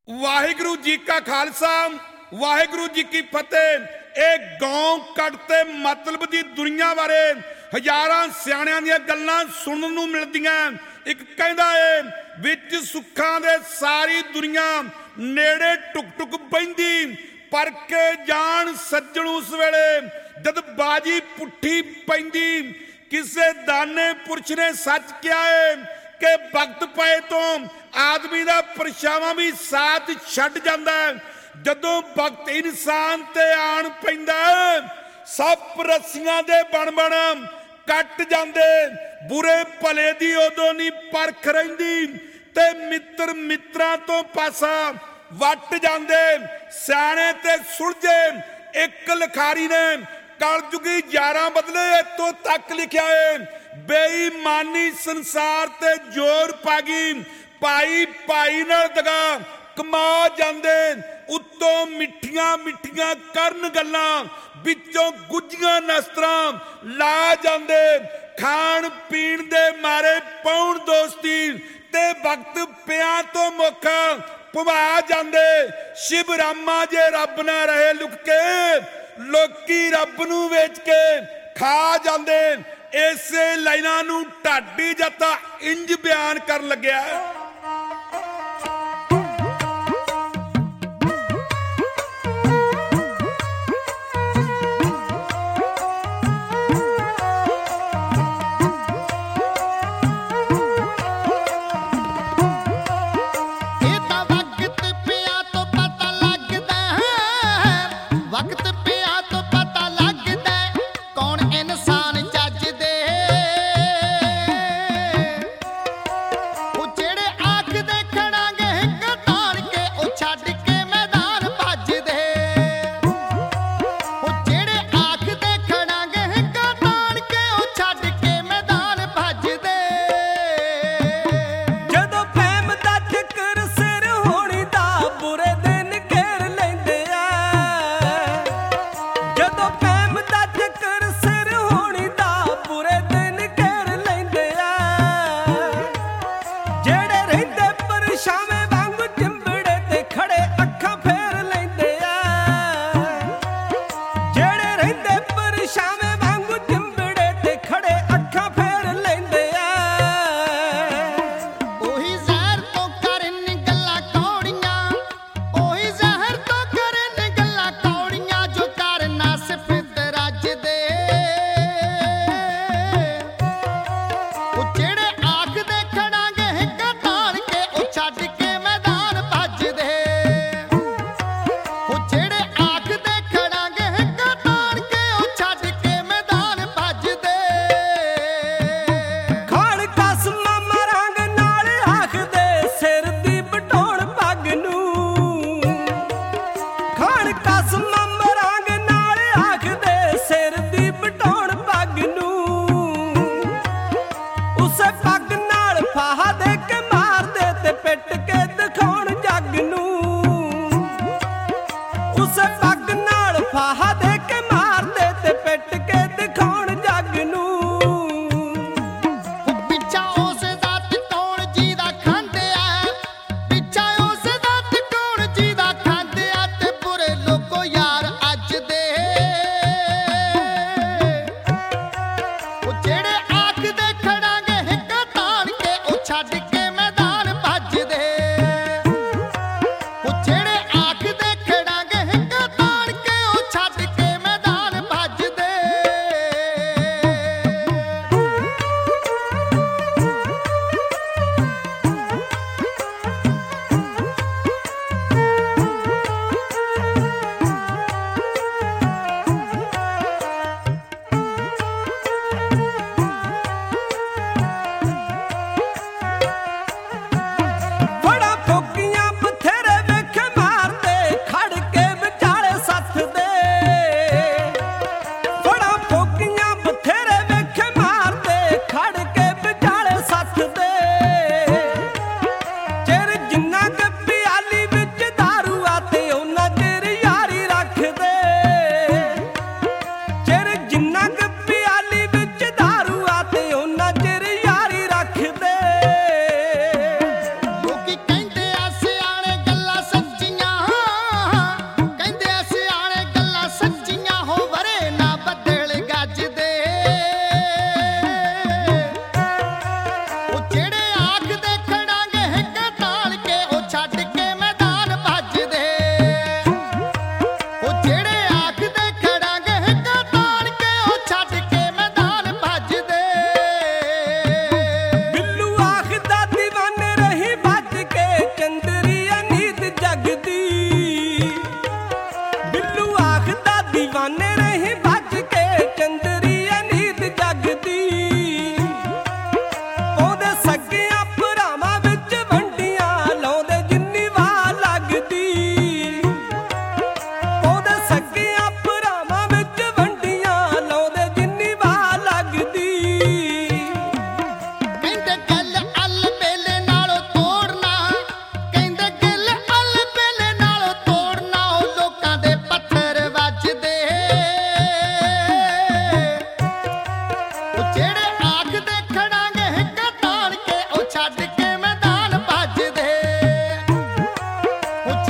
ਵਾਹਿਗੁਰੂ ਜੀ ਕਾ ਖਾਲਸਾ ਵਾਹਿਗੁਰੂ ਜੀ ਕੀ ਫਤਿਹ। ਇਹ ਗਾਉਂ ਕੱਢ ਤੇ ਮਤਲਬ ਦੀ ਦੁਨੀਆ ਬਾਰੇ ਹਜ਼ਾਰਾਂ ਸਿਆਣਿਆਂ ਦੀਆਂ ਗੱਲਾਂ ਸੁਣਨ ਨੂੰ ਮਿਲਦੀਆਂ। ਇੱਕ ਕਹਿੰਦਾ ਏ ਵਿੱਚ ਸੁੱਖਾਂ ਦੇ ਸਾਰੀ ਦੁਨੀਆ ਨੇੜੇ ਟੁਕ ਟੁਕ ਬਹਿੰਦੀ, ਪਰ ਕੇ ਜਾਣ ਸੱਜਣ ਉਸ ਵੇਲੇ ਜਦ ਬਾਜੀ ਪੁੱਠੀ ਪੈਂਦੀ। ਕਿਸੇ ਦਾਨੇ ਪੁਰਸ਼ ਨੇ ਸੱਚ ਕਿਹਾ ਏ ਕਿ ਵਕਤ ਪਏ ਤੋਂ ਆਦਮੀ ਦਾ ਪਰਛਾਵਾਂ ਵੀ ਸਾਥ ਛੱਡ ਜਾਂਦਾ। ਜਦੋਂ ਵਕਤ ਇਨਸਾਨ ਤੇ ਆਣ ਪੈਂਦਾ, ਸੱਪ ਰੱਸੀਆਂ ਦੇ ਬਣ ਬਣ ਕੱਟ ਜਾਂਦੇ। ਬੁਰੇ ਭਲੇ ਦੀ ਉਦੋਂ ਨਹੀਂ ਪਰਖ ਰਹਿੰਦੀ ਤੇ ਮਿੱਤਰ ਮਿੱਤਰਾਂ ਤੋਂ ਪਾਸਾ ਵੱਟ ਜਾਂਦੇ। ਸਿਆਣੇ ਤੇ ਸੁਲਝੇ ਇੱਕ ਲਿਖਾਰੀ ਨੇ ਕਲਯੁਗੀ ਯਾਰਾਂ ਬਦਲੇ ਇੱਥੋਂ ਤੱਕ ਲਿਖਿਆ ਏ, ਬੇਈਮਾਨੀ ਸੰਸਾਰ ਤੇ ਜ਼ੋਰ ਪਾ ਗਈ। ਭਾਈ ਭਾਈ ਨਾਲ ਦਗਾ ਕਮਾ ਜਾਂਦੇ। ਉੱਤੋਂ ਮਿੱਠੀਆਂ ਮਿੱਠੀਆਂ ਕਰਨ ਗੱਲਾਂ, ਵਿੱਚੋਂ ਗੁੱਝੀਆਂ ਨਸਤਰਾਂ ਲਾ ਜਾਂਦੇ। ਖਾਣ ਪੀਣ ਦੇ ਮਾਰੇ ਪਾਉਣ ਦੋਸਤੀ ਤੇ ਵਕਤ ਪਿਆਂ ਤੋਂ ਮੁੱਖ ਭਵਾ ਜਾਂਦੇ। ਸ਼ਿਵ ਰਾਮਾ ਜੇ ਰੱਬ ਨਾ ਰਹੇ ਲੁਕ ਕੇ, ਲੋਕੀ ਰੱਬ ਨੂੰ ਵੇਚ ਕੇ ਖਾ ਜਾਂਦੇ। ਇਸੇ ਲਾਈਨਾਂ ਨੂੰ ਢਾਡੀ ਜੱਤਾ ਇੰਜ ਬਿਆਨ ਕਰਨ ਲੱਗਿਆ।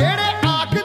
ਜਿਹੜੇ ਆਖ